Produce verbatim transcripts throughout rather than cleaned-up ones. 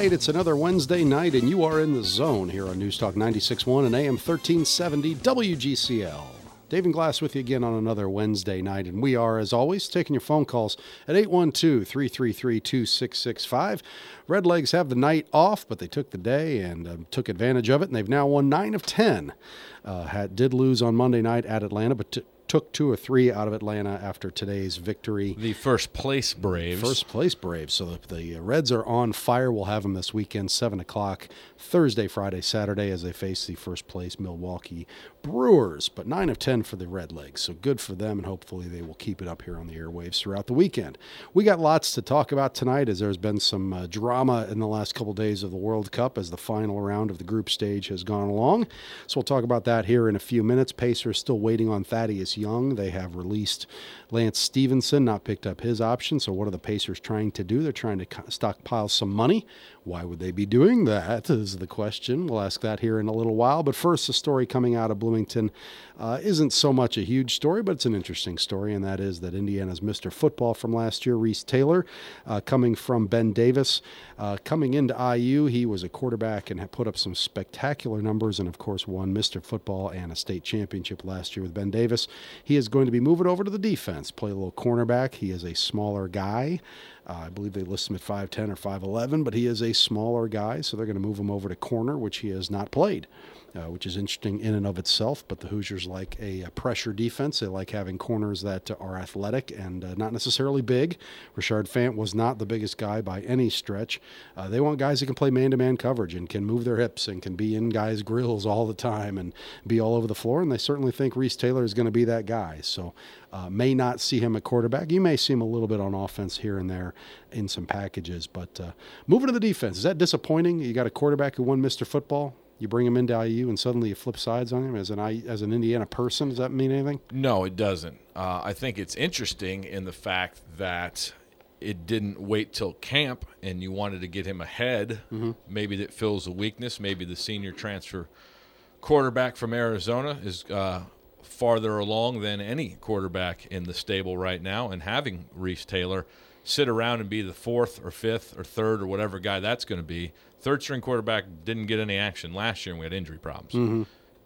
right, it's another Wednesday night, and you are in the zone here on News Talk ninety-six point one and A M thirteen seventy W G C L. Dave and Glass with you again on another Wednesday night, and we are, as always, taking your phone calls at eight one two, three three three, two six six five. Redlegs have the night off, but they took the day and um, took advantage of it, and they've now won nine of ten. Uh, had, did lose on Monday night at Atlanta, but t- took two or three out of Atlanta after today's victory. The first place Braves. First place Braves. So the, the Reds are on fire. We'll have them this weekend, seven o'clock, Thursday, Friday, Saturday, as they face the first place Milwaukee Brewers. But nine of ten for the Redlegs. So good for them, and hopefully they will keep it up here on the airwaves throughout the weekend. We got lots to talk about tonight, as there's been some uh, drama in the last couple days of the World Cup as the final round of the group stage has gone along. So we'll talk about that here in a few minutes. Pacers still waiting on Thaddeus Young. They have released Lance Stevenson, not picked up his option. So what are the Pacers trying to do? They're trying to stockpile some money. Why would they be doing that is the question. We'll ask that here in a little while. But first, a story coming out of Bloomington uh, isn't so much a huge story, but it's an interesting story, and that is that Indiana's Mister Football from last year, Reese Taylor, uh, coming from Ben Davis, uh, coming into I U. He was a quarterback and had put up some spectacular numbers and, of course, won Mister Football and a state championship last year with Ben Davis. He is going to be moving over to the defense, play a little cornerback. He is a smaller guy. Uh, I believe they list him at five ten or five eleven, but he is a smaller guy, so they're going to move him over to corner, which he has not played, uh, which is interesting in and of itself. But the Hoosiers like a, a pressure defense. They like having corners that are athletic and uh, not necessarily big. Richard Fant was not the biggest guy by any stretch. Uh, they want guys who can play man-to-man coverage and can move their hips and can be in guys' grills all the time and be all over the floor, and they certainly think Reese Taylor is going to be that guy. So uh, may not see him at quarterback. You may see him a little bit on offense here and there in some packages, but uh, moving to the defense, is that disappointing? You got a quarterback who won Mister Football, you bring him into I U, and suddenly you flip sides on him as an I, as an Indiana person. Does that mean anything? No, it doesn't. Uh, I think it's interesting in the fact that it didn't wait till camp and you wanted to get him ahead. Mm-hmm. Maybe that fills a weakness. Maybe the senior transfer quarterback from Arizona is uh, farther along than any quarterback in the stable right now, and having Reese Taylor sit around and be the fourth or fifth or third or whatever guy that's going to be. Third-string quarterback didn't get any action last year, and we had injury problems. Mm-hmm.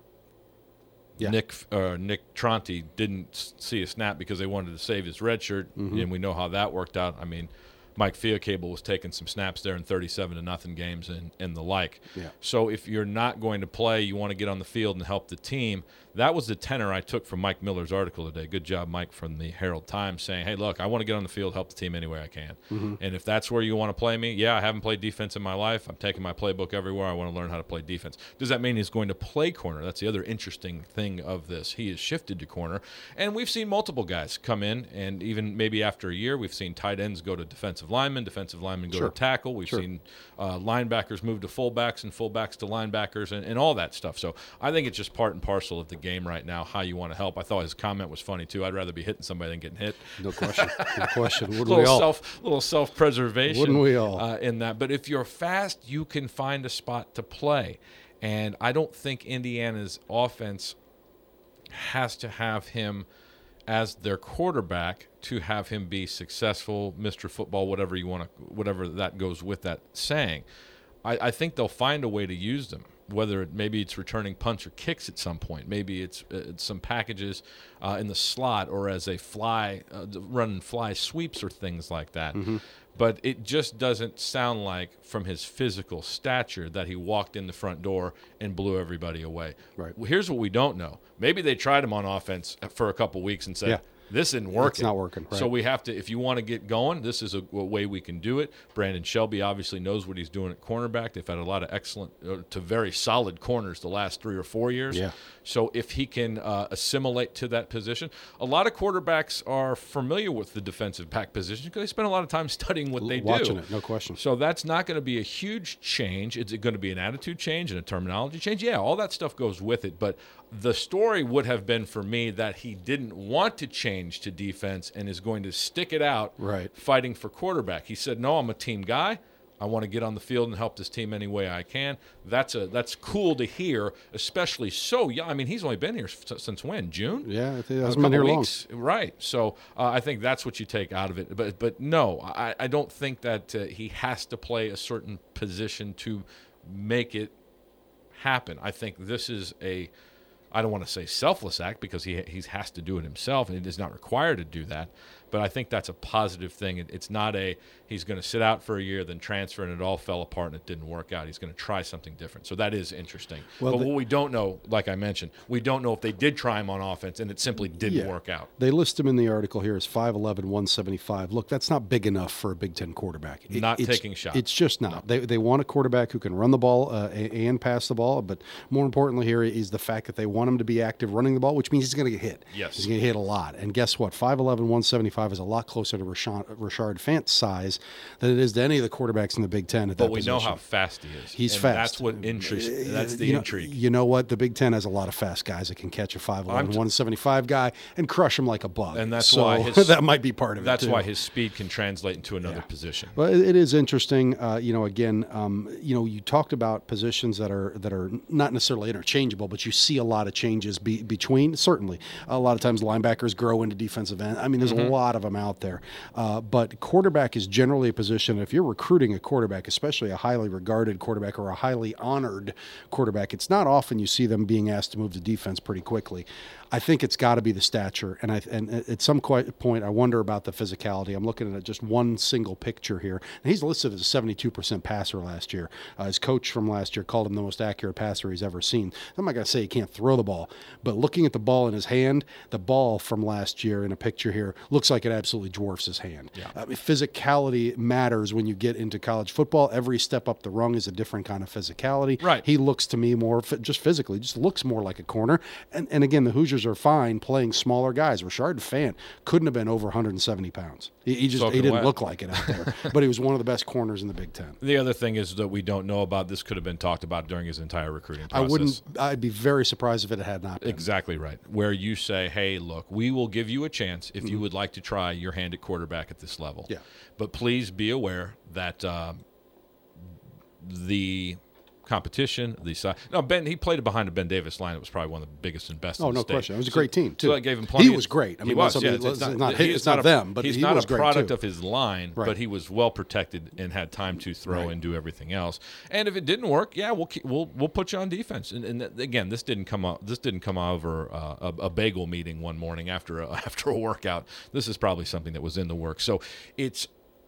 Yeah. Nick uh, Nick Tronti didn't see a snap because they wanted to save his red shirt, mm-hmm. and we know how that worked out. I mean, Mike Fiacable was taking some snaps there in thirty-seven to nothing games and, and the like. Yeah. So if you're not going to play, you want to get on the field and help the team. That was the tenor I took from Mike Miller's article today. Good job, Mike, from the Herald Times, saying, hey, look, I want to get on the field, help the team any way I can. Mm-hmm. And if that's where you want to play me, yeah, I haven't played defense in my life. I'm taking my playbook everywhere. I want to learn how to play defense. Does that mean he's going to play corner? That's the other interesting thing of this. He has shifted to corner. And we've seen multiple guys come in, and even maybe after a year, we've seen tight ends go to defensive linemen, defensive linemen go sure. to tackle. We've sure. seen uh, linebackers move to fullbacks and fullbacks to linebackers and, and all that stuff. So I think it's just part and parcel of the game right now, how you want to help. I thought his comment was funny, too. I'd rather be hitting somebody than getting hit. No question. No question. Wouldn't little we all? Self, little self-preservation. Wouldn't we all? Uh, in that. But if you're fast, you can find a spot to play. And I don't think Indiana's offense has to have him as their quarterback to have him be successful, Mister Football, whatever you want to, whatever that goes with that saying. I, I think they'll find a way to use them. Whether it, maybe it's returning punts or kicks at some point. Maybe it's, uh, it's some packages uh, in the slot or as a fly, uh, running fly sweeps or things like that. Mm-hmm. But it just doesn't sound like from his physical stature that he walked in the front door and blew everybody away. Right. Well, here's what we don't know. Maybe they tried him on offense for a couple weeks and said, yeah. this isn't working. It's not working. Right. So we have to, if you want to get going, this is a, a way we can do it. Brandon Shelby obviously knows what he's doing at cornerback. They've had a lot of excellent uh, to very solid corners the last three or four years. Yeah. So if he can uh, assimilate to that position, a lot of quarterbacks are familiar with the defensive back position because they spend a lot of time studying what they Watching do. Watching it, no question. So that's not going to be a huge change. It's going to be an attitude change and a terminology change. Yeah, all that stuff goes with it. But the story would have been for me that he didn't want to change to defense and is going to stick it out right. fighting for quarterback. He said, no, I'm a team guy. I want to get on the field and help this team any way I can. That's a that's cool to hear, especially so young. I mean, he's only been here since when? June? Yeah, I think he hasn't been here long. Right. So uh, I think that's what you take out of it. But but no, I, I don't think that uh, he has to play a certain position to make it happen. I think this is a, I don't want to say selfless act because he he has to do it himself and he is not required to do that. But I think that's a positive thing. It, it's not a he's going to sit out for a year, then transfer, and it all fell apart and it didn't work out. He's going to try something different. So that is interesting. Well, but the, what we don't know, like I mentioned, we don't know if they did try him on offense and it simply didn't yeah, work out. They list him in the article here as five eleven, one seventy-five. Look, that's not big enough for a Big Ten quarterback. It, not it's, taking shots. It's just not. No. They they want a quarterback who can run the ball uh, and pass the ball. But more importantly here is the fact that they want him to be active running the ball, which means he's going to get hit. Yes. He's going to hit a lot. And guess what? five eleven, one seventy-five is a lot closer to Rashard, Rashard Fant's size than it is to any of the quarterbacks in the Big Ten at but that we position. know how fast he is. He's and fast. That's what intrigues. That's the you know, intrigue. You know what? The Big Ten has a lot of fast guys that can catch a five eleven, one seventy-five guy and crush him like a bug. And that's so why his, that might be part of that's it. That's why his speed can translate into another yeah. position. Well, it, it is interesting. Uh, you know, again, um, you know, you talked about positions that are that are not necessarily interchangeable, but you see a lot of changes be, between. Certainly, a lot of times linebackers grow into defensive end. I mean, there's mm-hmm. a lot of them out there. Uh, but quarterback is generally a position. If you're recruiting a quarterback, especially a highly regarded quarterback or a highly honored quarterback, it's not often you see them being asked to move to defense pretty quickly. I think it's got to be the stature, and I and at some point I wonder about the physicality. I'm looking at just one single picture here, and he's listed as a seventy-two percent passer last year. Uh, his coach from last year called him the most accurate passer he's ever seen. I'm not going to say he can't throw the ball, but looking at the ball in his hand, the ball from last year in a picture here looks like it absolutely dwarfs his hand. Yeah. I mean, physicality matters when you get into college football. Every step up the rung is a different kind of physicality. Right. He looks to me more just physically, just looks more like a corner. And and again, the Hoosiers are fine playing smaller guys. Rashard Fant couldn't have been over one hundred seventy pounds. He, he just Soaking he didn't wet. look like it out there. But he was one of the best corners in the Big Ten. The other thing is that we don't know about this could have been talked about during his entire recruiting process. I wouldn't. I'd be very surprised if it had not been. Exactly right. Where you say, hey, look, we will give you a chance if mm-hmm. you would like to try your hand at quarterback at this level. Yeah. But please be aware that um, the competition, the size. No, Ben, he played behind a Ben Davis line. It was probably one of the biggest and best. Oh, in the no state. question. It was a so, great team too. So that gave him plenty. He was great. I mean, he was. Yeah, it's, it's, not, not, it's not a, them, but he's he not was a great product too. of his line, right. but he was well protected and had time to throw right. and do everything else. And if it didn't work, yeah, we'll keep, we'll we'll put you on defense. And, and again, this didn't come up. This didn't come over uh, a, a bagel meeting one morning after a, after a workout. This is probably something that was in the works. So it's.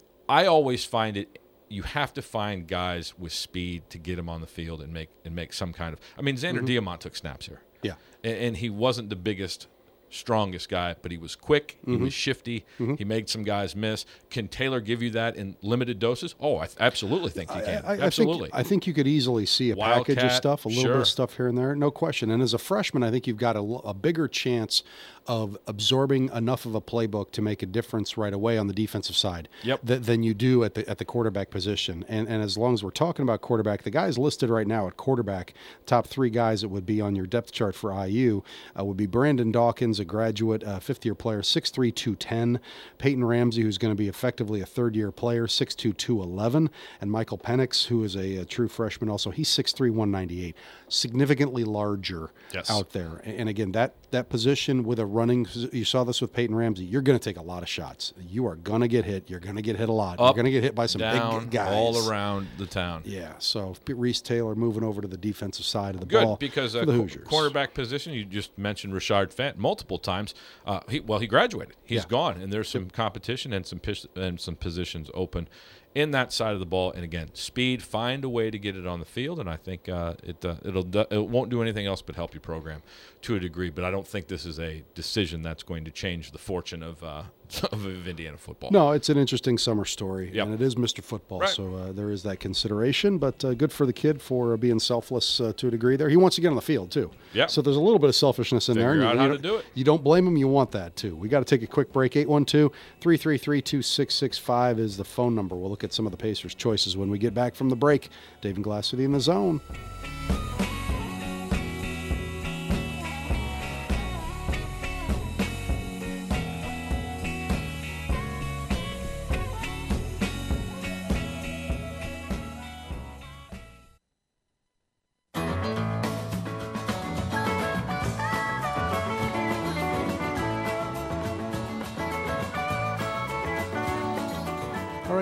I always find it. You have to find guys with speed to get him on the field and make and make some kind of. I mean, Xander mm-hmm. Diamont took snaps here. Yeah, and, and he wasn't the biggest, strongest guy, but he was quick. He mm-hmm. was shifty. Mm-hmm. He made some guys miss. Can Taylor give you that in limited doses? Oh, I th- absolutely think he can. I, I, absolutely. I think, I think you could easily see a Wildcat, package of stuff, a little sure. bit of stuff here and there, no question. And as a freshman, I think you've got a, a bigger chance of absorbing enough of a playbook to make a difference right away on the defensive side yep. th- than you do at the at the quarterback position. And and as long as we're talking about quarterback, the guys listed right now at quarterback, top three guys that would be on your depth chart for I U uh, would be Brandon Dawkins, a graduate, uh, fifth-year player, six three, two ten. Peyton Ramsey, who's going to be effectively a third-year player, six two, two eleven. And Michael Penix, who is a, a true freshman also, he's six three, one ninety-eight. Significantly larger yes. out there. And, and again, that that position with a running, you saw this with Peyton Ramsey, you're going to take a lot of shots. You are going to get hit. You're going to get hit a lot. Up, you're going to get hit by some down, big guys. all around the town. Yeah, so Reese Taylor moving over to the defensive side of the Good, ball. Good, because for uh, the co- Hoosiers. cornerback position, you just mentioned Rashard Fant multiple times. Uh, he, well, he graduated. He's Yeah. gone, and there's some competition and some pis- and some positions open in that side of the ball. And again, speed, find a way to get it on the field, and I think uh, it uh, it'll do, it won't do anything else but help your program to a degree. But I don't think this is a decision that's going to change the fortune of uh, of Indiana football. No, it's an interesting summer story, Yep. and it is Mister Football, Right. so uh, there is that consideration. But uh, good for the kid for uh, being selfless uh, to a degree. There, he wants to get on the field too. Yep. So there's a little bit of selfishness in there. Figure and out you, how you to do it. You don't blame him. You want that too. We got to take a quick break. eight one two, three three three, two six six five is the phone number. We'll look at some of the Pacers' choices when we get back from the break. Dave and Glass with you in the zone.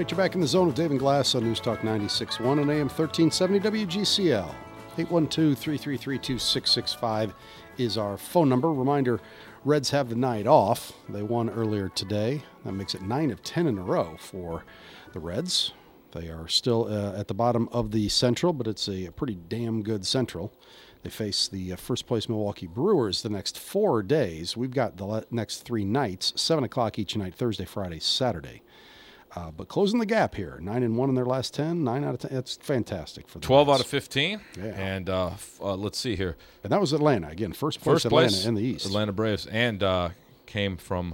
right, you're back in the zone with Dave and Glass on News Talk ninety-six point one and A M thirteen seventy W G C L. eight one two, three three three, two six six five is our phone number. Reminder, Reds have the night off. They won earlier today. That makes it nine of ten in a row for the Reds. They are still uh, at the bottom of the Central, but it's a, a pretty damn good Central. They face the uh, first-place Milwaukee Brewers the next four days. We've got the le- next three nights, seven o'clock each night, Thursday, Friday, Saturday. Uh, but closing the gap here, nine and one in their last ten, nine out of ten. That's fantastic for the twelve Reds. out of fifteen. Yeah. And uh, f- uh, let's see here. And that was Atlanta again, first place First Atlanta place in the East. Atlanta Braves, and uh, came from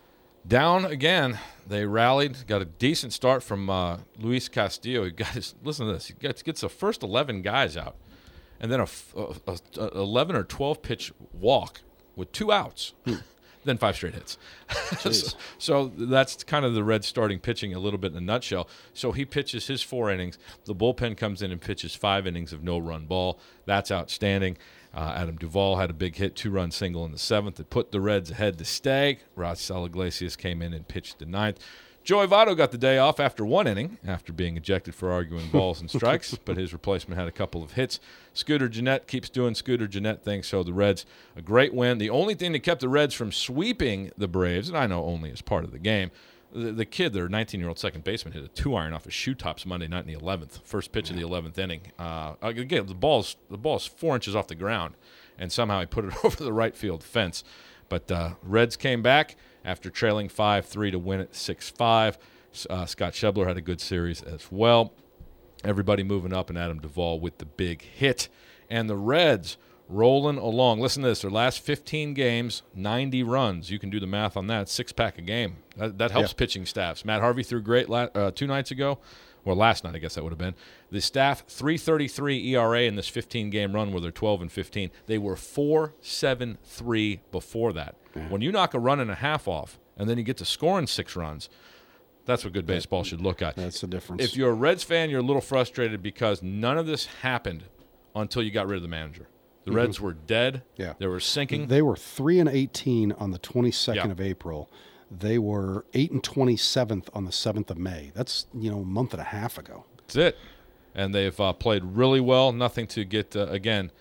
down again. They rallied, got a decent start from uh, Luis Castillo. He got his, listen to this. He gets, gets the first eleven guys out, and then a, a, a, a eleven or twelve pitch walk with two outs. Then five straight hits. so, so that's kind of the Reds starting pitching a little bit in a nutshell. So he pitches his four innings. The bullpen comes in and pitches five innings of no-run ball. That's outstanding. Uh, Adam Duvall had a big hit, two-run single in the seventh that put the Reds ahead to stay. Raisel Iglesias came in and pitched the ninth. Joey Votto got the day off after one inning, after being ejected for arguing balls and strikes, but his replacement had a couple of hits. Scooter Gennett keeps doing Scooter Gennett things, so the Reds, a great win. The only thing that kept the Reds from sweeping the Braves, and I know only as part of the game, the, the kid, their nineteen-year-old second baseman, hit a two-iron off his shoe tops Monday night in the eleventh, first pitch of the eleventh inning. Uh, again, the ball's, the ball's four inches off the ground, and somehow he put it over the right field fence. But uh, Reds came back after trailing five three to win it six five. Uh, Scott Schebler had a good series as well. Everybody moving up, and Adam Duvall with the big hit. And the Reds rolling along. Listen to this. Their last fifteen games, ninety runs. You can do the math on that. Six-pack a game. That, that helps yeah. pitching staffs. Matt Harvey threw great la- uh, two nights ago. Or last night, I guess that would have been. The staff, three thirty-three E R A in this fifteen-game run where they're twelve and fifteen. They were four seven three before that. Yeah. When you knock a run and a half off, and then you get to scoring six runs, that's what good baseball should look at. That's the difference. If you're a Reds fan, you're a little frustrated because none of this happened until you got rid of the manager. The mm-hmm. Reds were dead. Yeah. They were sinking. They were three and eighteen on the twenty-second yeah. of April. They were eight and twenty-seventh on the seventh of May. That's, you know, a month and a half ago. That's it. And they've uh, played really well. Nothing to get, uh, again,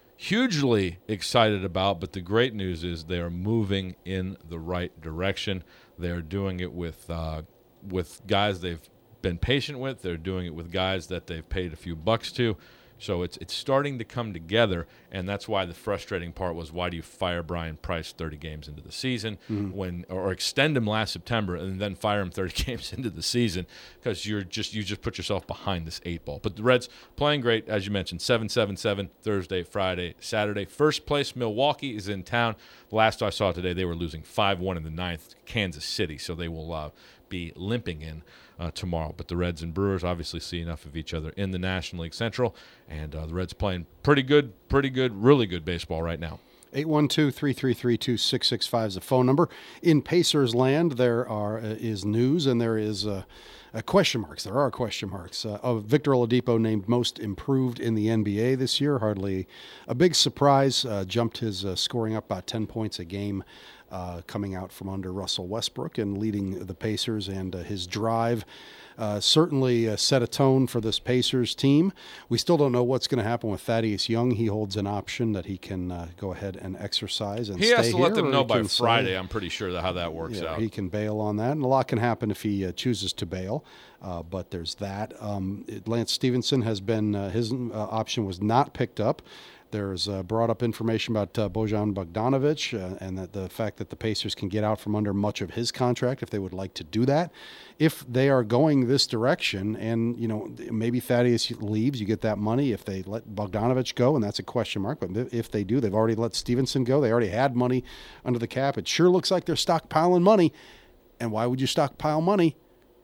hugely excited about. But the great news is they are moving in the right direction. They are doing it with uh, with guys they've been patient with. They're doing it with guys that they've paid a few bucks to. So it's it's starting to come together, and that's why the frustrating part was, why do you fire Brian Price thirty games into the season, mm-hmm. when or extend him last September and then fire him thirty games into the season, because you're just you just put yourself behind this eight ball. But the Reds playing great, as you mentioned, seven seven seven Thursday, Friday, Saturday. First place Milwaukee is in town. Last I saw today, they were losing five one in the ninth to Kansas City, so they will uh, be limping in Uh, tomorrow. But the Reds and Brewers obviously see enough of each other in the National League Central, and uh, the Reds playing pretty good, pretty good, really good baseball right now. eight one two, three three three, two six six five is the phone number. In Pacers land, there are uh, is news, and there is uh, uh, question marks. There are question marks. Uh, of Victor Oladipo named most improved in the N B A this year. Hardly a big surprise. Uh, jumped his uh, scoring up about ten points a game. Uh, coming out from under Russell Westbrook and leading the Pacers, and uh, his drive uh, certainly uh, set a tone for this Pacers team. We still don't know what's going to happen with Thaddeus Young. He holds an option that he can uh, go ahead and exercise and he stay has to here, them know by Friday. Say, I'm pretty sure that how that works yeah, out. He can bail on that, and a lot can happen if he uh, chooses to bail. Uh, but there's that. Um, Lance Stevenson has been uh, his uh, option was not picked up. There's uh, brought up information about uh, Bojan Bogdanovic uh, and that the fact that the Pacers can get out from under much of his contract if they would like to do that. If they are going this direction, and you know maybe Thaddeus leaves, you get that money. If they let Bogdanovic go, and that's a question mark, but if they do, they've already let Stevenson go. They already had money under the cap. It sure looks like they're stockpiling money. And why would you stockpile money?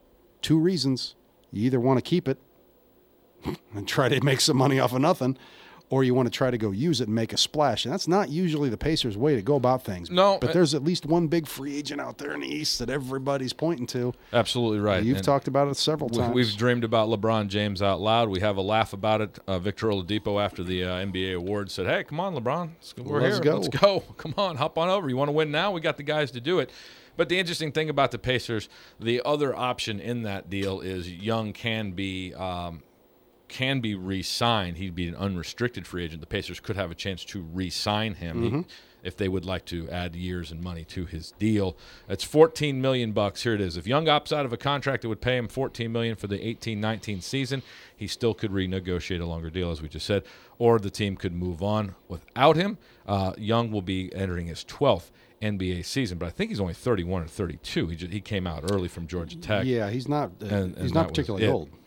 Two reasons. You either want to keep it and try to make some money off of nothing, or you want to try to go use it and make a splash. And that's not usually the Pacers' way to go about things. No. But there's at least one big free agent out there in the East that everybody's pointing to. Absolutely right. You've and talked about it several times. We've dreamed about LeBron James out loud. We have a laugh about it. Uh, Victor Oladipo, after the uh, N B A awards, said, hey, come on, LeBron. We're Let's here. go. Let's go. Come on, hop on over. You want to win now? We got the guys to do it. But the interesting thing about the Pacers, the other option in that deal is Young can be um, can be re-signed. He'd be an unrestricted free agent. The Pacers could have a chance to re-sign him Mm-hmm. he, if they would like to add years and money to his deal. It's fourteen million bucks. Here it is. If Young opts out of a contract that would pay him fourteen million dollars for the eighteen nineteen season, he still could renegotiate a longer deal, as we just said, or the team could move on without him. Uh, Young will be entering his twelfth N B A season, but I think he's only thirty-one or thirty-two. He just, he came out early from Georgia Tech. Yeah, he's not. Uh, And- he's and not that was particularly it. old.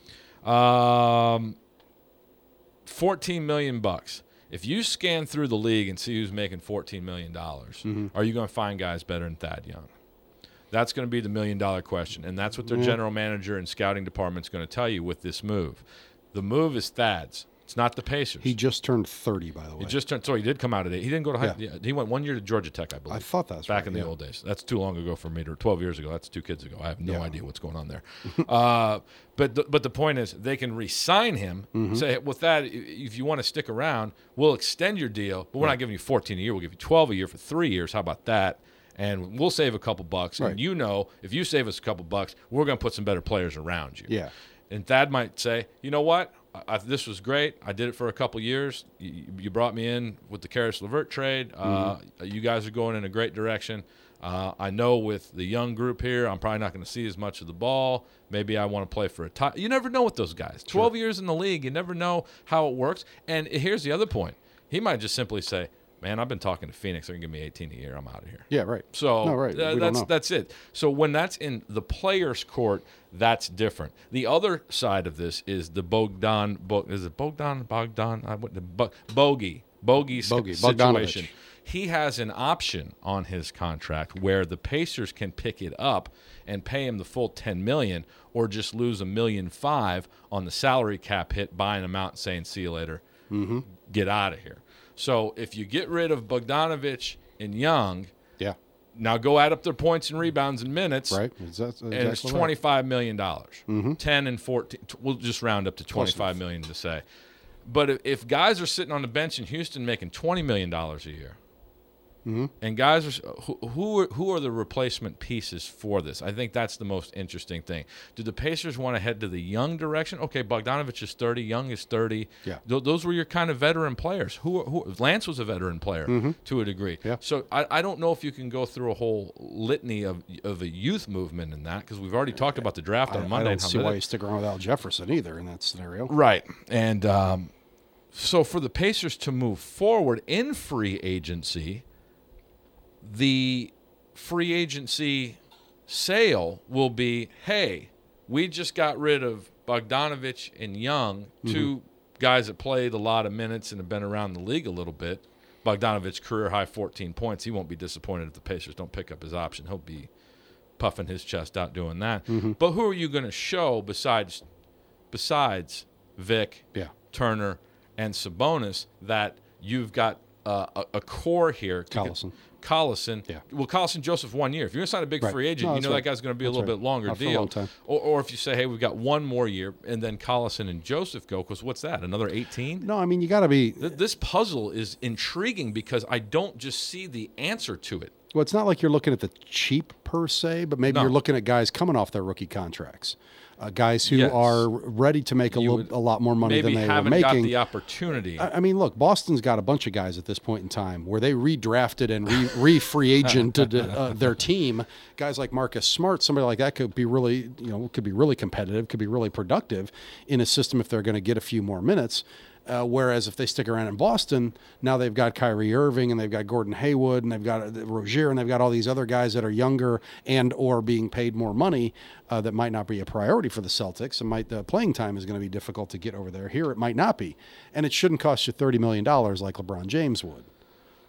Um, fourteen million bucks. If you scan through the league and see who's making fourteen million dollars, Mm-hmm. are you going to find guys better than Thad Young? That's going to be the million dollar question, and that's what their Yeah. general manager and scouting department's going to tell you with this move. The move is Thad's. It's not the Pacers. He just turned thirty, by the way. He just turned. So he did come out of it. He didn't go to high. Yeah. Yeah, he went one year to Georgia Tech, I believe. I thought that's back right, in the yeah. old days. That's too long ago for me. To twelve years ago. That's two kids ago. I have no Yeah. idea what's going on there. uh, but the, but the point is, they can re-sign him. Mm-hmm. Say with that, i- if you want to stick around, we'll extend your deal, but we're not giving you fourteen a year. We'll give you twelve a year for three years. How about that? And we'll save a couple bucks. Right. And you know, if you save us a couple bucks, we're going to put some better players around you. Yeah. And Thad might say, you know what? I, I, this was great. I did it for a couple years. You, you brought me in with the Karis LeVert trade. Uh, Mm-hmm. You guys are going in a great direction. Uh, I know with the young group here, I'm probably not going to see as much of the ball. Maybe I want to play for a title. You never know with those guys. twelve years in the league, you never know how it works. And here's the other point. He might just simply say, man, I've been talking to Phoenix. They're going to give me eighteen a year. I'm out of here. Yeah, right. So No, right. uh, We don't that's know. that's it. So when that's in the players' court, that's different. The other side of this is the Bogdan. Bo, is it Bogdan? Bogdan? I went the Bo, Bogey. Bogey, Bogey, situation. Bogdanovich. He has an option on his contract where the Pacers can pick it up and pay him the full ten million, or just lose a million five on the salary cap hit, buying him out and saying, "See you later, Mm-hmm. get out of here." So if you get rid of Bogdanovich and Young, Yeah. now go add up their points and rebounds and minutes, Right. Is that exactly and it's right. twenty-five million dollars. Mm-hmm. ten and fourteen. t- We'll just round up to Close twenty-five million to say. But if, if guys are sitting on the bench in Houston making twenty million dollars a year, Mm-hmm. and guys are who who are, who are the replacement pieces for this? I think that's the most interesting thing. Do the Pacers want to head to the Young direction? Okay, Bogdanovich is thirty, Young is thirty. Yeah. Th- those were your kind of veteran players. Who, who Lance was a veteran player Mm-hmm. to a degree. Yeah. So I, I don't know if you can go through a whole litany of of a youth movement in that, because we've already talked about the draft I, on I Monday. don't and how see many- why you stick around without Jefferson either in that scenario. Right. And um, so for the Pacers to move forward in free agency, the free agency sale will be, hey, we just got rid of Bogdanovich and Young, two guys that played a lot of minutes and have been around the league a little bit. Bogdanovich, career high fourteen points. He won't be disappointed if the Pacers don't pick up his option. He'll be puffing his chest out doing that. But who are you going to show besides besides Vic, Yeah. Turner, and Sabonis that you've got uh, a, a core here? to Collison. get- Collison. Yeah. Well, Collison Joseph one year. If you're going to sign a big Right. free agent, No, you that's know right. that guy's going to be a That's little right. bit longer Not for a deal. long time. Or, or if you say, hey, we've got one more year, and then Collison and Joseph go, because what's that? Another eighteen? No, I mean, you got to be. Th- This puzzle is intriguing because I don't just see the answer to it. Well, it's not like you're looking at the cheap per se, but maybe No. you're looking at guys coming off their rookie contracts, uh, guys who Yes. are ready to make a, You little, would- a lot more money Maybe than they were haven't got making. the opportunity. I I mean, look, Boston's got a bunch of guys at this point in time where they redrafted and re, re free agented uh, their team. Guys like Marcus Smart, somebody like that could be really, you know, could be really competitive, could be really productive in a system if they're going to get a few more minutes. Uh, whereas if they stick around in Boston, now they've got Kyrie Irving and they've got Gordon Hayward and they've got uh, Rozier and they've got all these other guys that are younger and or being paid more money uh, that might not be a priority for the Celtics. And might the playing time is going to be difficult to get over there. Here it might not be, and it shouldn't cost you thirty million dollars like LeBron James would.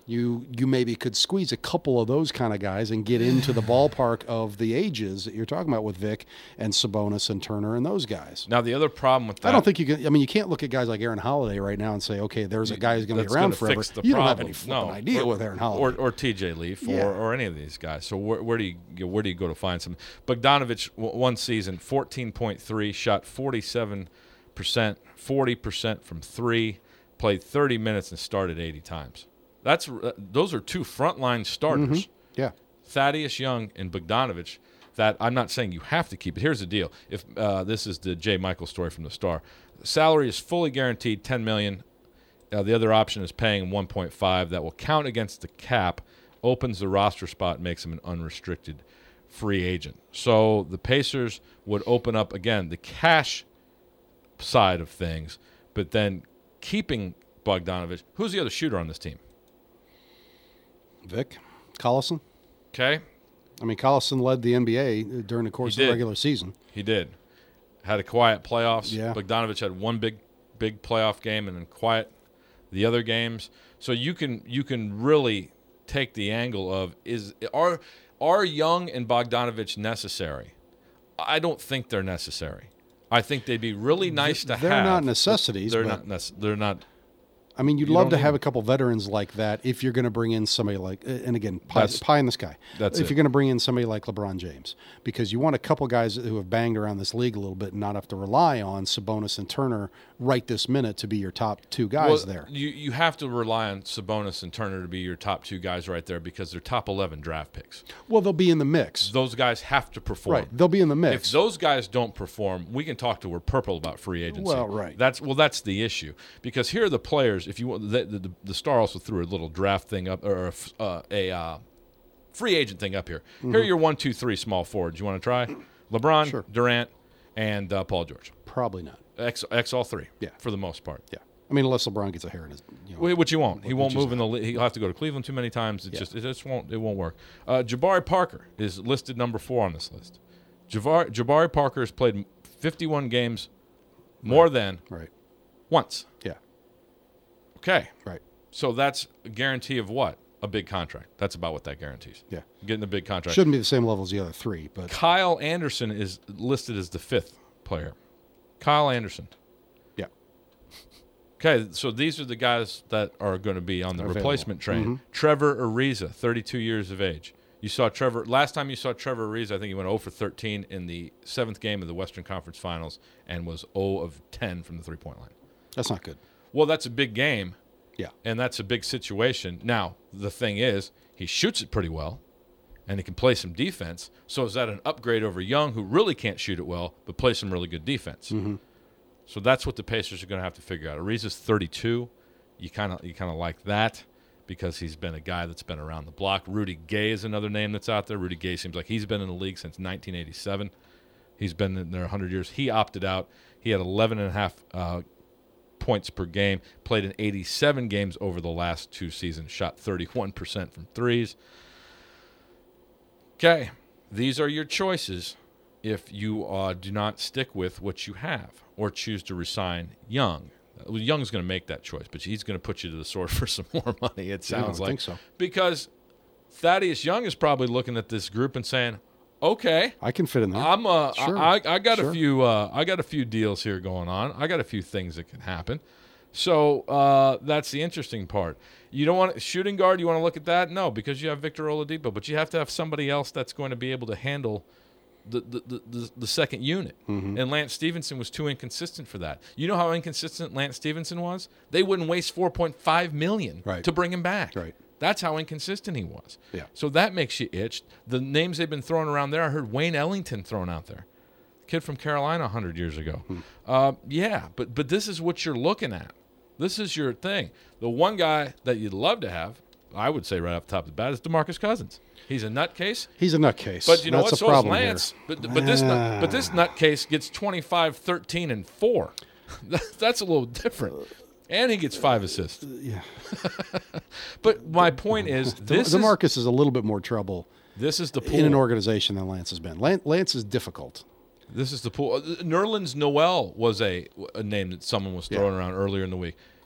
you you maybe could squeeze a couple of those kind of guys and get into the ballpark of the ages that you're talking about with Vic and Sabonis and Turner and those guys. Now, the other problem with that, I don't think you can. I mean, you can't look at guys like Aaron Holiday right now and say, okay, there's a guy who's going to be that's around gonna forever. fix the You don't have problem. any flipping No. idea or, with Aaron Holiday. or, or T J Leaf Yeah. or, or any of these guys. So where, where do you go- where do you go to find some? Bogdanovich, w- one season, fourteen point three, shot forty-seven percent, forty percent from three, played thirty minutes and started eighty times. That's uh, those are two frontline starters. yeah. Thaddeus Young and Bogdanovich, that I'm not saying you have to keep it. Here's the deal. If uh, this is the Jay Michael story from the Star. Salary is fully guaranteed ten million dollars. Uh, the other option is paying one point five. That will count against the cap, opens the roster spot, makes him an unrestricted free agent. So the Pacers would open up, again, the cash side of things, but then keeping Bogdanovich. Who's the other shooter on this team? Vic Collison. Okay. I mean, Collison led the N B A during the course of He the did. regular season. He did. Had a quiet playoffs. Yeah. Bogdanovich had one big big playoff game and then quiet the other games. So you can you can really take the angle of is are are Young and Bogdanovich necessary? I don't think they're necessary. I think they'd be really nice to They're have. not necessities. They're but- not nece- they're not I mean, you'd You love don't to need have them. a couple veterans like that if you're going to bring in somebody like, and again, pie, That's- pie in the sky. that's if it. you're going to bring in somebody like LeBron James, because you want a couple guys who have banged around this league a little bit and not have to rely on Sabonis and Turner right this minute to be your top two guys well, there. You you have to rely on Sabonis and Turner to be your top two guys right there because they're top eleven draft picks. Well, they'll be in the mix. Those guys have to perform. Right. They'll be in the mix. If those guys don't perform, we can talk to we're purple about free agency. Well, right. That's well, that's the issue because here are the players. If you want, the, the, the Star also threw a little draft thing up or a, f- uh, a uh, free agent thing up here. Here are your one, two, three small forwards. You want to try LeBron, Sure. Durant, and uh, Paul George. Probably not. X, X all three. Yeah. for the most part. Yeah. I mean, unless LeBron gets a hair in his, you know. Wh- Which he won't. He Which won't he's move in the. not. Li- he'll have to go to Cleveland too many times. It Yeah. just it just won't. It won't work. Uh, Jabari Parker is listed number four on this list. Jabari, Jabari Parker has played fifty-one games more than Right. once. Yeah. Okay, Right. so that's a guarantee of what? A big contract. That's about what that guarantees. Yeah. Getting a big contract. Shouldn't be the same level as the other three, but Kyle Anderson is listed as the fifth player. Kyle Anderson. yeah. Okay, so these are the guys that are going to be on the Available. replacement train. Mm-hmm. Trevor Ariza, thirty-two years of age. You saw Trevor last time you saw Trevor Ariza, I think he went zero for thirteen in the seventh game of the Western Conference Finals and was zero of ten from the three-point line. That's not good. Well, that's a big game, Yeah. and that's a big situation. Now, the thing is, he shoots it pretty well, and he can play some defense. So is that an upgrade over Young, who really can't shoot it well, but plays some really good defense? Mm-hmm. So that's what the Pacers are going to have to figure out. Ariza's thirty-two. You kind of you kind of like that because he's been a guy that's been around the block. Rudy Gay is another name that's out there. Rudy Gay seems like he's been in the league since nineteen eighty-seven. He's been in there one hundred years. He opted out. He had eleven and a half uh, points per game, played in eighty-seven games over the last two seasons, shot thirty-one percent from threes. Okay, these are your choices if you uh, do not stick with what you have or choose to resign Young. Well, Young's going to make that choice, but he's going to put you to the sword for some more money, it Yeah, I sounds would like. think so. Because Thaddeus Young is probably looking at this group and saying, okay, I can fit in there. I'm uh, Sure. I, I got Sure. a few uh, I got a few deals here going on. I got a few things that can happen. So uh, that's the interesting part. You don't want shooting guard. You want to look at that? No, because you have Victor Oladipo, but you have to have somebody else that's going to be able to handle the the the, the, the second unit. Mm-hmm. And Lance Stevenson was too inconsistent for that. You know how inconsistent Lance Stevenson was? They wouldn't waste four point five million Right. to bring him back. Right. That's how inconsistent he was. Yeah. So that makes you itch. The names they've been throwing around there, I heard Wayne Ellington thrown out there. Kid from Carolina one hundred years ago. Hmm. Uh, yeah, but but this is what you're looking at. This is your thing. The one guy that you'd love to have, I would say right off the top of the bat, is DeMarcus Cousins. He's a nutcase. He's a nutcase. But you know That's what? a So is problem Lance. here. But but this nut, but this Ah. nutcase gets twenty-five, thirteen, and four. That's a little different. And he gets five assists. Yeah. But my point is, this is DeMarcus is a little bit more trouble this is the pool. in an organization than Lance has been. Lance, Lance is difficult. This is the pool. Uh, Nerlens Noel was a, a name that someone was throwing Yeah. around earlier in the week.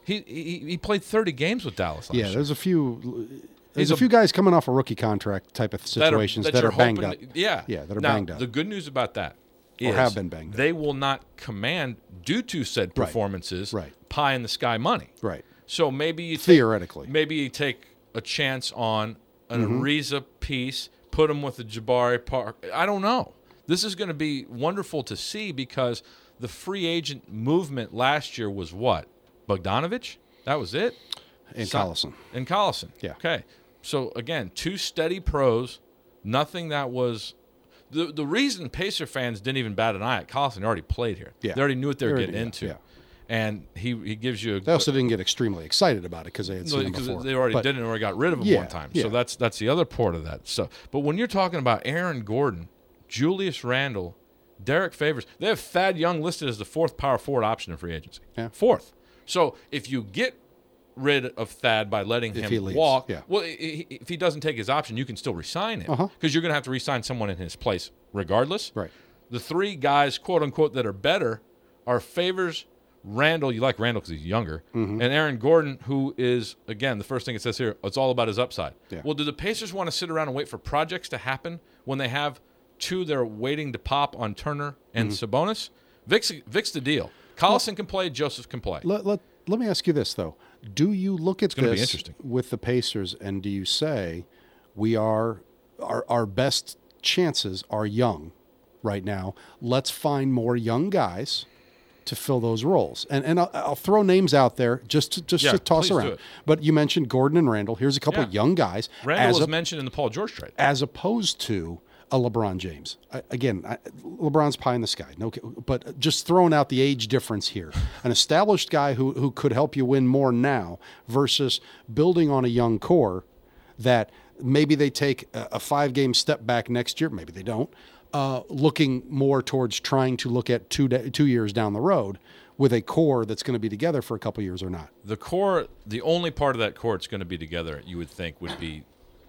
He he, he played thirty games with Dallas last Yeah, year. there's a few. He's There's a, a- few guys coming off a rookie contract type of situations that are, you're banged hoping- up. Yeah, Yeah, that are now, banged up. The good news about that Or is have been banged up. they will not command, due to said Right. performances, Right. pie in the sky money. Right. So maybe you take, Theoretically. maybe you take a chance on an Mm-hmm. Ariza piece, put him with the Jabari Park. I don't know. This is going to be wonderful to see because the free agent movement last year was what? Bogdanovich? That was it? And Son- Collison. And Collison. Yeah. Okay. So again, two steady pros, nothing that was the the reason Pacer fans didn't even bat an eye at Collison, they already played here. Yeah. They already knew what they were They getting already- into. yeah. And he he gives you a They also didn't get extremely excited about it because they had seen him because before. they already But- did it and already got rid of him Yeah, one time. yeah. So that's that's the other part of that. So, but when you're talking about Aaron Gordon, Julius Randle, Derek Favors, they have Thad Young listed as the fourth power forward option in free agency. Yeah. Fourth. So if you get rid of Thad by letting If him he leaves, walk, yeah. well, i- i- if he doesn't take his option, you can still resign him because Uh-huh. you're going to have to resign someone in his place regardless. Right. The three guys, quote unquote, that are better are Favors, Randall. You like Randall because he's younger, Mm-hmm. and Aaron Gordon, who is, again, the first thing it says here, it's all about his upside. Yeah. Well, do the Pacers want to sit around and wait for projects to happen when they have two they're waiting to pop on Turner and Mm-hmm. Sabonis? Vic's, Vic's the deal. Collison can play, Joseph can play. Let, let, let me ask you this, though. Do you look at gonna be this interesting. with the Pacers and do you say we are our, our best chances are young right now? Let's find more young guys to fill those roles. And and I'll, I'll throw names out there just to, just Yeah, to toss please do around. it. But you mentioned Gordon and Randall. Here's a couple Yeah. of young guys. Randall as was a- mentioned in the Paul George trade. as opposed to a LeBron James. I, again, I, LeBron's pie in the sky. No, but just throwing out the age difference here, an established guy who who could help you win more now versus building on a young core that maybe they take a, a five game step back next year. Maybe they don't. Uh, looking more towards trying to look at two da- two years down the road with a core that's going to be together for a couple years or not. The core, the only part of that core that's going to be together, you would think, would be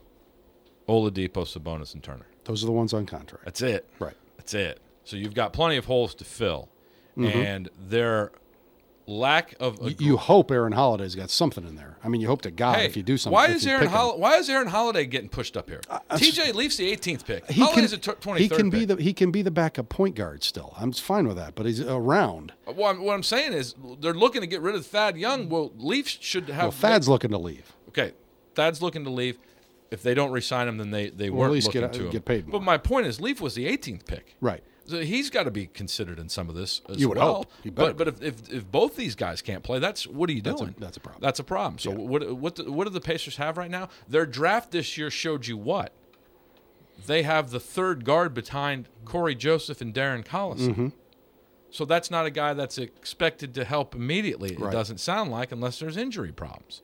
Oladipo, Sabonis, and Turner. Those are the ones on contract. That's it. Right. That's it. So you've got plenty of holes to fill, Mm-hmm. and their lack of a You hope Aaron Holiday's got something in there. I mean, you hope to God Hey, if you do something. why if is you Aaron pick him. Hol- Why is Aaron Holiday getting pushed up here? T J Leaf's the eighteenth pick. He Holiday's can, the he twenty-third can be pick. the he can be the backup point guard still. I'm fine with that, but he's around. Well, I'm- what I'm saying is they're looking to get rid of Thad Young. Well, Leafs should have. Well, Thad's looking to leave. Okay, Thad's looking to leave. If they don't re-sign him, then they, they Well, at weren't least looking get- to him. get paid more. But my point is, Leaf was the eighteenth pick. Right. So he's got to be considered in some of this as You would well. hope. He better But but if, if if both these guys can't play, that's what are you That's a- doing? that's a problem. That's a problem. So what what the, what do the Pacers have right now? Their draft this year showed you what? They have the third guard behind Corey Joseph and Darren Collison. Mm-hmm. So that's not a guy that's expected to help immediately. It Right. doesn't sound like unless there's injury problems.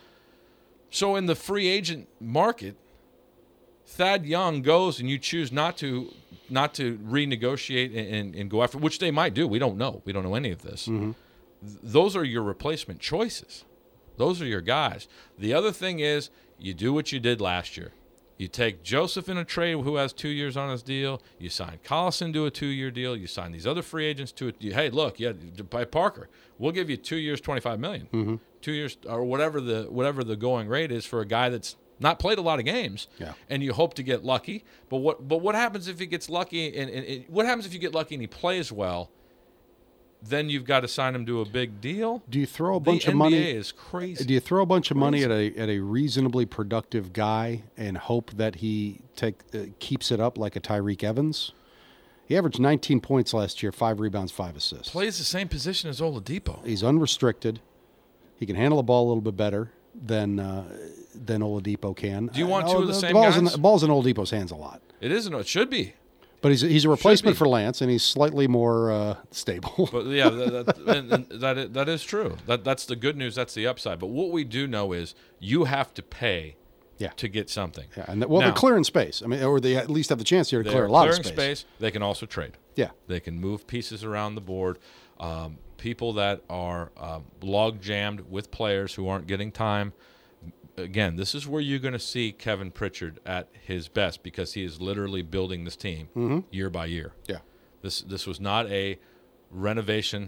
So in the free agent market, Thad Young goes and you choose not to not to renegotiate and, and, and go after, which they might do. We don't know. We don't know any of this. Mm-hmm. Th- those are your replacement choices. Those are your guys. The other thing is you do what you did last year. You take Joseph in a trade who has two years on his deal. You sign Collison to a two-year deal. You sign these other free agents to it. Hey, look, yeah, by Parker, we'll give you two years, twenty-five million dollars. Mm-hmm. Two years or whatever the whatever the going rate is for a guy that's not played a lot of games. Yeah. And you hope to get lucky. But what but what happens if he gets lucky and, and, and what happens if you get lucky and he plays well? Then you've got to sign him to a big deal. Do you throw a The bunch of N B A money? is crazy. Do you throw a bunch of money at a at a reasonably productive guy and hope that he take uh, keeps it up like a Tyreek Evans? He averaged nineteen points last year, five rebounds, five assists. Plays the same position as Oladipo. He's unrestricted. He can handle the ball a little bit better than uh, than Oladipo can. Do you want Uh, two oh, of the same ball's In, guys? the ball's in Oladipo's hands a lot. It isn't. It should be. But he's he's a replacement be. for Lance, and he's slightly more uh, stable. But yeah, that, that, and, and that is, that is true. That that's the good news. That's the upside. But what we do know is you have to pay yeah, to get something. yeah. And th- well, Now, they're clearing space. I mean, or they at least have the chance here to they're clear a lot of clearing space. space. They can also trade. Yeah, They can move pieces around the board. Um, people that are um, log jammed with players who aren't getting time. Again, this is where you're going to see Kevin Pritchard at his best because he is literally building this team Mm-hmm. year by year. yeah. This this was not a renovation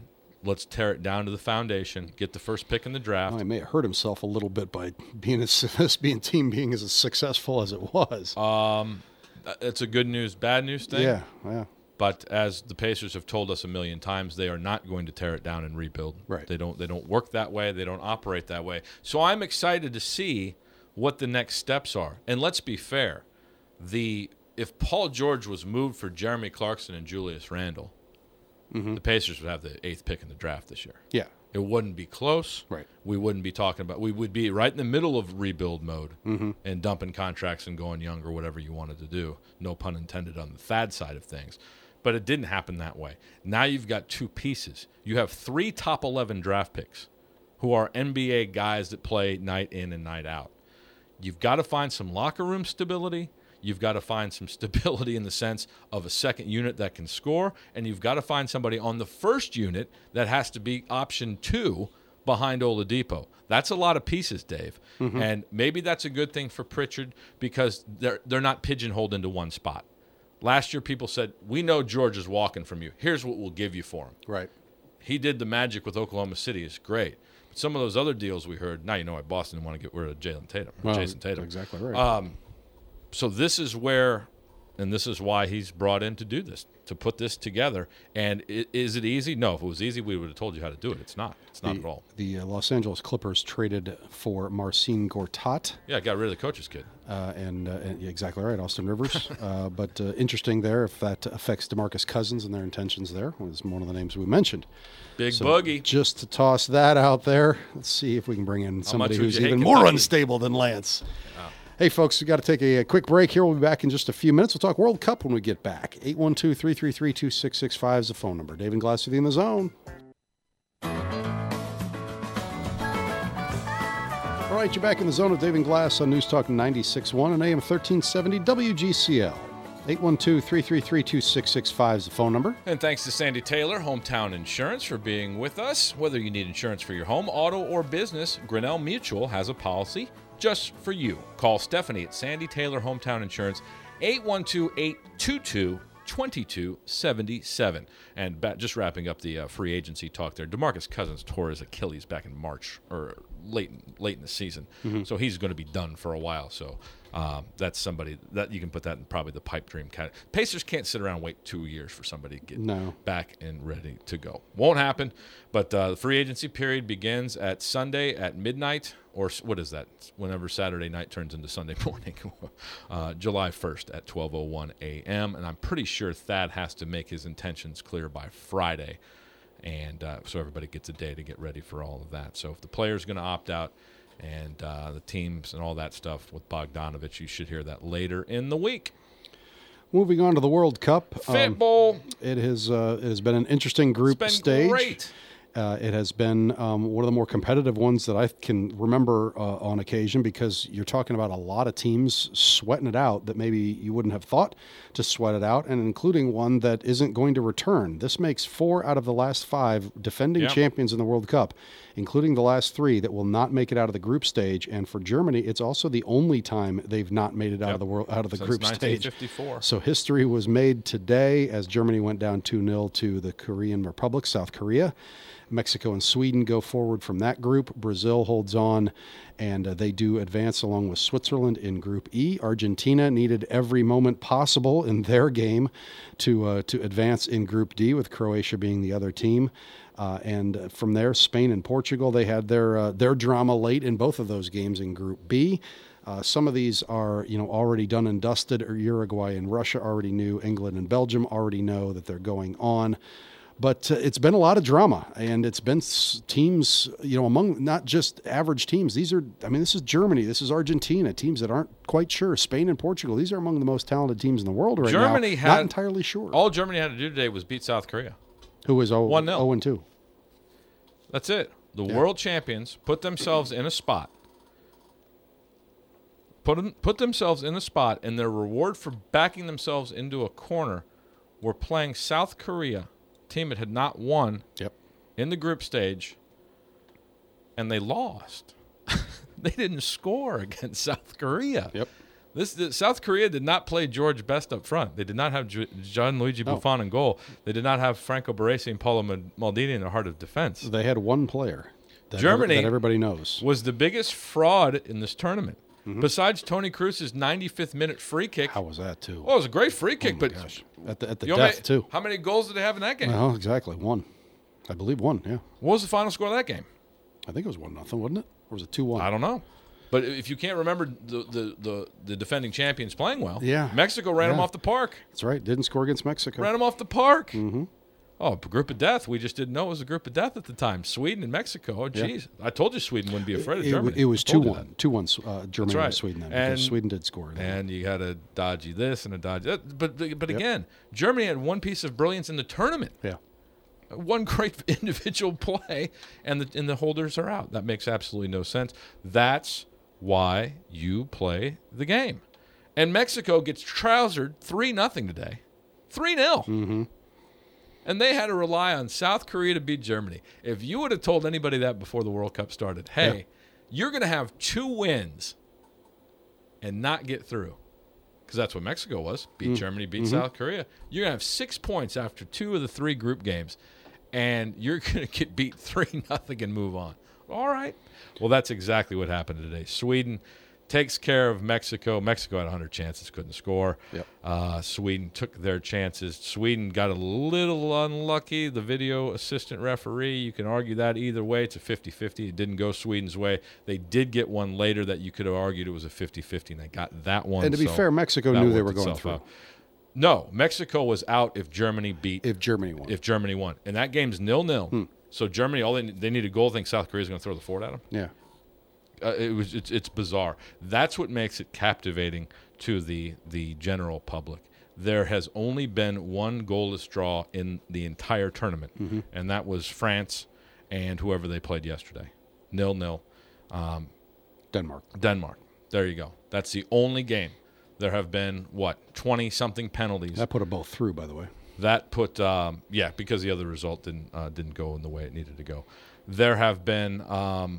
Let's tear it down to the foundation, get the first pick in the draft. Well, he may have hurt himself a little bit by being as this being team being as successful as it was. Um, it's a good news, bad news thing. Yeah, yeah. But as the Pacers have told us a million times, they are not going to tear it down and rebuild. Right. They don't. They don't work that way. They don't operate that way. So I'm excited to see what the next steps are. And let's be fair, the if Paul George was moved for Jeremy Clarkson and Julius Randle, mm-hmm. the Pacers would have the eighth pick in the draft this year. Yeah. It wouldn't be close. Right. We wouldn't be talking about. We would be right in the middle of rebuild mode mm-hmm. and dumping contracts and going young or whatever you wanted to do. No pun intended on the Thad side of things. But it didn't happen that way. Now you've got two pieces. You have three top eleven draft picks who are N B A guys that play night in and night out. You've got to find some locker room stability. You've got to find some stability in the sense of a second unit that can score. And you've got to find somebody on the first unit that has to be option two behind Oladipo. That's a lot of pieces, Dave. Mm-hmm. And maybe that's a good thing for Pritchard because they're they're not pigeonholed into one spot. Last year, people said, we know George is walking from you. Here's what we'll give you for him. Right. He did the magic with Oklahoma City. It's great. But some of those other deals we heard, now you know why Boston didn't want to get rid of Jalen Tatum. Or well, Jason Tatum. Exactly right. Um, so this is where, and this is why he's brought in to do this, to put this together. And it, is it easy? No. If it was easy, we would have told you how to do it. It's not. It's not the, at all. The uh, Los Angeles Clippers traded for Marcin Gortat. Yeah, got rid of the coach's kid. Uh, and, uh, and yeah, exactly right, Austin Rivers. uh, but uh, interesting there, if that affects DeMarcus Cousins and their intentions there, was one of the names we mentioned. Big so boogie. Just to toss that out there, let's see if we can bring in somebody who's even more Kentucky? unstable than Lance. Oh. Hey, folks, we've got to take a, a quick break here. We'll be back in just a few minutes. We'll talk World Cup when we get back. eight one two, three three three, two six six five is the phone number. Dave and Glass with you in the zone. All right, you're back in the zone with Dave and Glass on News Talk ninety-six point one and A M thirteen seventy W G C L. eight one two, three three three, two six six five is the phone number. And thanks to Sandy Taylor, Hometown Insurance, for being with us. Whether you need insurance for your home, auto, or business, Grinnell Mutual has a policy just for you. Call Stephanie at Sandy Taylor Hometown Insurance, eight one two, eight two two, two two seven seven. And ba- just wrapping up the uh, free agency talk there, DeMarcus Cousins tore his Achilles back in March, or late late in the season. Mm-hmm. So he's going to be done for a while. So um, that's somebody that you can put that in probably the pipe dream category. Pacers can't sit around and wait two years for somebody to get no. back and ready to go. Won't happen. But uh, the free agency period begins at Sunday at midnight, or what is that? Whenever Saturday night turns into Sunday morning, uh, July first at twelve oh one a.m. And I'm pretty sure Thad has to make his intentions clear by Friday. And uh, so everybody gets a day to get ready for all of that. So if the player's going to opt out and uh, the teams and all that stuff with Bogdanovich, you should hear that later in the week. Moving on to the World Cup. Fit Bowl. Um, it has uh, it has been an interesting group it's been stage. Great. Uh, it has been um, one of the more competitive ones that I can remember uh, on occasion, because you're talking about a lot of teams sweating it out that maybe you wouldn't have thought to sweat it out, and including one that isn't going to return. This makes four out of the last five defending yep. champions in the World Cup, including the last three that will not make it out of the group stage. And for Germany, it's also the only time they've not made it out yep. of the world out of the Since group nineteen stage. fifty-four. So history was made today as Germany went down two nil to the Korean Republic, South Korea. Mexico and Sweden go forward from that group. Brazil holds on, and uh, they do advance along with Switzerland in Group E. Argentina needed every moment possible in their game to uh, to advance in Group D, with Croatia being the other team. Uh, and from there, Spain and Portugal, they had their uh, their drama late in both of those games in Group B. Uh, some of these are, you know, already done and dusted. Or Uruguay and Russia already knew. England and Belgium already know that they're going on. But uh, it's been a lot of drama, and it's been s- teams, you know, among not just average teams. These are, I mean, this is Germany, this is Argentina, teams that aren't quite sure. Spain and Portugal, these are among the most talented teams in the world right Germany now. had, not entirely sure. All Germany had to do today was beat South Korea. Who was one nil. oh and two. That's it. The Yeah. world champions put themselves in a spot. Put them, put themselves in a spot, and their reward for backing themselves into a corner were playing South Korea, team that had not won Yep. in the group stage, and they lost. They didn't score against South Korea. Yep. This, this South Korea did not play George Best up front. They did not have Gi- Gianluigi No. Buffon in goal. They did not have Franco Baresi and Paulo Ma- Maldini in the heart of defense. They had one player that, Germany that everybody knows. Was the biggest fraud in this tournament. Mm-hmm. Besides Tony Cruz's ninety-fifth minute free kick. How was that, too? Oh, it was a great free Oh kick, my but gosh. At the, at the you know, death, ma- too. How many goals did they have in that game? Well, exactly. One. I believe one, yeah. What was the final score of that game? I think it was one nothing, wasn't it? Or was it two one? I don't know. But if you can't remember the, the, the, the defending champions playing well, Yeah. Mexico ran them Yeah. off the park. That's right. Didn't score against Mexico. Ran them off the park. Mm-hmm. Oh, a group of death. We just didn't know it was a group of death at the time. Sweden and Mexico. Oh, Yeah. jeez. I told you Sweden wouldn't be afraid of It, Germany. it was I two told you one. two one uh, Germany right. and Sweden then. And- because Sweden did score. that. And you had a dodgy this and a dodgy that. But, but, but Yep. again, Germany had one piece of brilliance in the tournament. Yeah. One great individual play, and the, and the holders are out. That makes absolutely no sense. That's why you play the game. And Mexico gets trousered three nothing today. three nil. Mm-hmm. And they had to rely on South Korea to beat Germany. If you would have told anybody that before the World Cup started, hey, Yeah. you're going to have two wins and not get through, because that's what Mexico was, beat Mm. Germany, beat Mhm. South Korea. You're going to have six points after two of the three group games, and you're going to get beat three nothing and move on. All right. Well, that's exactly what happened today. Sweden takes care of Mexico. Mexico had one hundred chances, couldn't score. Yep. Uh, Sweden took their chances. Sweden got a little unlucky. The video assistant referee, you can argue that either way. It's a fifty-fifty. It didn't go Sweden's way. They did get one later that you could have argued it was a fifty-fifty, and they got that one. And to be so fair, Mexico that knew they worked were going itself through. out. No, Mexico was out if Germany beat If Germany won. if Germany won. And that game's nil-nil. Hmm. So Germany, all they, they need a goal. Think South Korea's going to throw the fort at them. yeah. Uh, it was it's, it's bizarre. That's what makes it captivating to the the general public. There has only been one goalless draw in the entire tournament, Mm-hmm. and that was France and whoever they played yesterday. Nil nil. Um, Denmark. Denmark. There you go. That's the only game. There have been what twenty something penalties. That put them both through, by the way. That put, um, yeah, because the other result didn't uh, didn't go in the way it needed to go. There have been um,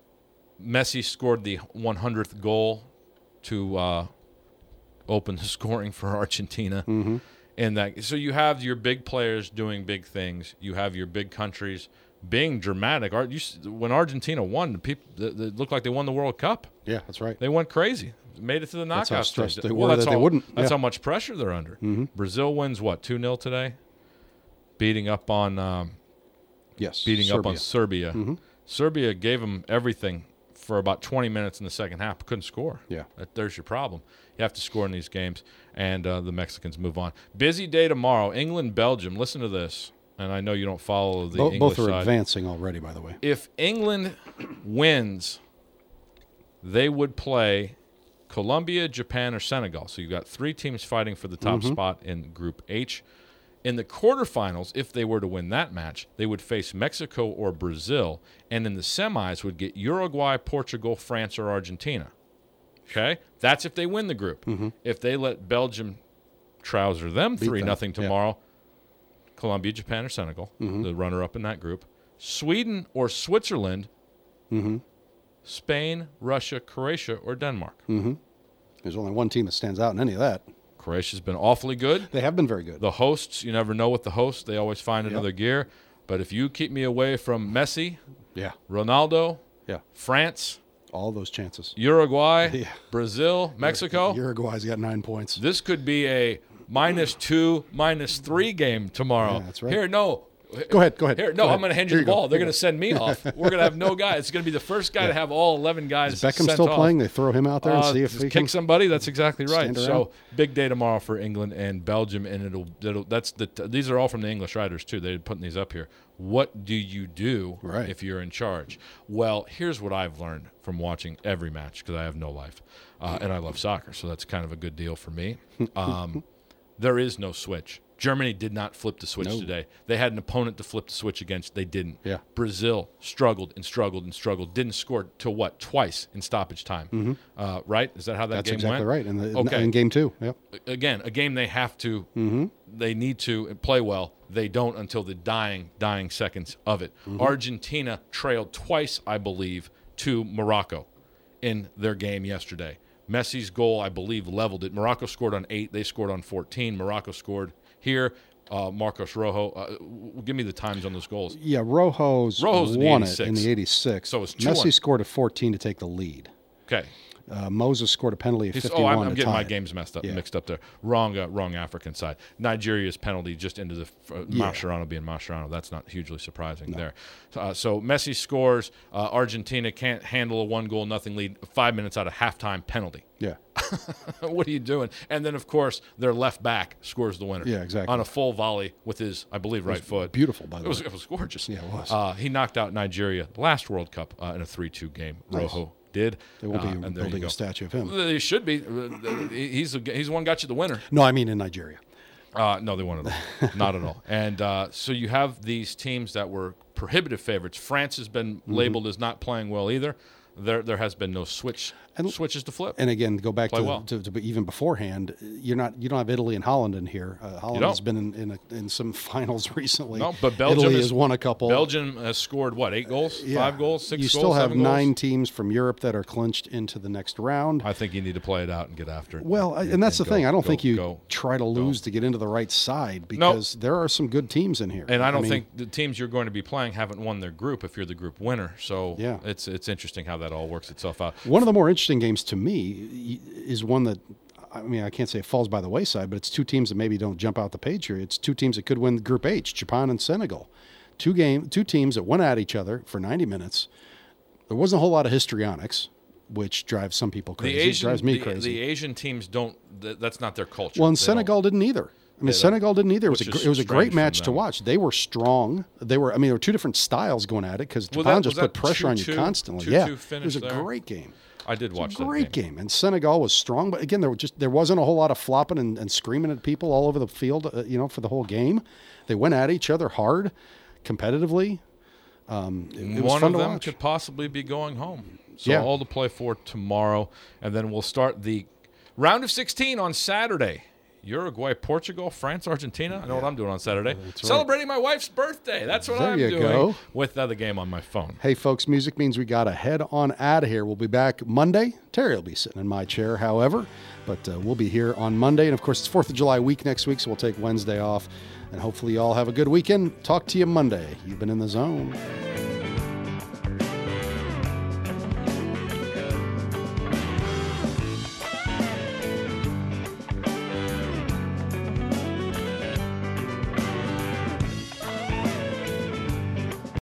Messi scored the one hundredth goal to uh, open the scoring for Argentina. Mm-hmm. And that, so you have your big players doing big things. You have your big countries being dramatic. Ar- you, s- when Argentina won, the people it looked like they won the World Cup. Yeah, that's right. They went crazy. Made it to the knockout That's how stage. stressed they Well, were that's that they how- wouldn't. That's Yeah. how much pressure they're under. Mm-hmm. Brazil wins what two nil today, beating up on um, Yes. beating up on Serbia. Serbia. Mm-hmm. Serbia gave them everything for about twenty minutes in the second half, but couldn't score. Yeah. That, there's your problem. You have to score in these games, and uh, the Mexicans move on. Busy day tomorrow. England, Belgium. Listen to this, and I know you don't follow the Bo- English both are side. advancing already, by the way. If England wins, they would play Colombia, Japan, or Senegal. So you've got three teams fighting for the top Mhm. spot in Group H. In the quarterfinals, if they were to win that match, they would face Mexico or Brazil, and in the semis would get Uruguay, Portugal, France, or Argentina. Okay? That's if they win the group. Mhm. If they let Belgium trouser them Beat three them, nothing yeah. tomorrow, Colombia, Japan, or Senegal, Mhm. the runner-up in that group, Sweden or Switzerland, Mm-hmm. Spain, Russia, Croatia, or Denmark. Mm-hmm. There's only one team that stands out in any of that. Croatia's been awfully good. They have been very good. The hosts, you never know with the hosts. They always find Yep. another gear. But if you keep me away from Messi, Yeah. Ronaldo, Yeah. France, All those chances. Uruguay, Yeah. Brazil, Mexico, Uruguay's got nine points. this could be a minus two, minus three game tomorrow. Yeah, that's right. Here, no. Go ahead. Go ahead. Here, Go no, ahead. I'm going to hand Here you the go. ball. They're Here going you to send me off. We're going to have no guy. It's going to be the first guy to have all eleven guys. Is Beckham sent still off. playing? They throw him out there and Uh, see if just he kick can. somebody. That's exactly right. stand So around. big day tomorrow for England and Belgium, and it'll, it'll that's the these are all from the English writers too. They're putting these up here. What do you do Right. if you're in charge? Well, here's what I've learned from watching every match because I have no life, uh, and I love soccer, so that's kind of a good deal for me. Um, there is no switch. Germany did not flip the switch No. today. They had an opponent to flip the switch against. They didn't. Yeah. Brazil struggled and struggled and struggled. Didn't score till what? Twice in stoppage time. Mm-hmm. Uh, right? Is that how that That's game exactly went? right. In, the, Okay. in game two. Yep. Again, a game they have to, Mm-hmm. they need to play well. They don't until the dying, dying seconds of it. Mm-hmm. Argentina trailed twice, I believe, to Morocco in their game yesterday. Messi's goal, I believe, leveled it. Morocco scored on eight. They scored on fourteen. Morocco scored here. Uh, Marcos Rojo. Uh, give me the times on those goals. Yeah, Rojo's, Rojo's won in it in the eighty-six. So it's two Messi one. scored at fourteen to take the lead. Okay. Uh, Moses scored a penalty at He's, fifty-one oh, I'm, I'm to getting tie my it. games messed up, Yeah. mixed up there. Wrong, uh, wrong African side. Nigeria's penalty just into the uh, Yeah. Mascherano being Mascherano. That's not hugely surprising there. Uh, so Messi scores. Uh, Argentina can't handle a one-goal nothing lead. Five minutes out of halftime penalty. Yeah. What are you doing? And then, of course, their left back scores the winner. Yeah, exactly. On a full volley with his, I believe, right foot. Beautiful, by the It was, way. it was gorgeous. Yeah, it was. Uh, he knocked out Nigeria last World Cup uh, in a three two game. Nice. Rojo did. They will be Uh, and there you building go. a statue of him. They should be. Uh, He's, a, he's the one got you the winner. No, I mean in Nigeria. Uh, no, they won it all. Not at all. And uh, so you have these teams that were prohibitive favorites. France has been Mm-hmm. labeled as not playing well either. There, there has been no switch And- switches to flip. And again, go back Play to, well. to, to even beforehand. You're not. You don't have Italy and Holland in here. Uh, Holland don't. has been in in, a, in some finals recently. No, but Belgium Italy has- has won a couple. Belgium has scored what, eight goals, Yeah. five goals, six You goals. still have seven goals? nine teams from Europe that are clinched into the next round. I think you need to play it out and get after it. Well, I- and that's the go- thing. I don't go- think you go. try to lose to get into the right side because there are some good teams in here. And I don't mean, think the teams you're going to be playing haven't won their group if you're the group winner. So Yeah. it's it's interesting how that all works itself out. one of the more interesting games to me is one that, I mean, I can't say it falls by the wayside, but it's two teams that maybe don't jump out the page here. It's two teams that could win Group H, Japan and Senegal. Two game, two teams that went at each other for ninety minutes. There wasn't a whole lot of histrionics, which drives some people crazy. The Asian, it drives me the, crazy. the Asian teams don't. Th- that's not their culture. Well, and They don't- Senegal didn't either. I mean, don't- Senegal didn't either. It was a which gr- is it was a strange great from match to them. watch. They were strong. They were. I mean, there were two different styles going at it because Was Japan that- just was put that pressure on you two-two? constantly. two-two Yeah, it was finish a there? great game. I did watch that Great game. game. And Senegal was strong, but again, there were just there wasn't a whole lot of flopping and, and screaming at people all over the field. Uh, you know, for the whole game, they went at each other hard, competitively. Um, it, it was One fun of to them watch. could possibly be going home. So Yeah. all to play for tomorrow, and then we'll start the round of sixteen on Saturday. Uruguay, Portugal, France, Argentina. I know what I'm doing on Saturday. right. Celebrating my wife's birthday. That's what There I'm you doing go. with uh, the game on my phone. Hey, folks, music means we got to head on out of here. We'll be back Monday. Terry will be sitting in my chair, however, but uh, we'll be here on Monday. And of course, it's fourth of July week next week, so we'll take Wednesday off. And hopefully, you all have a good weekend. Talk to you Monday. You've been in the zone.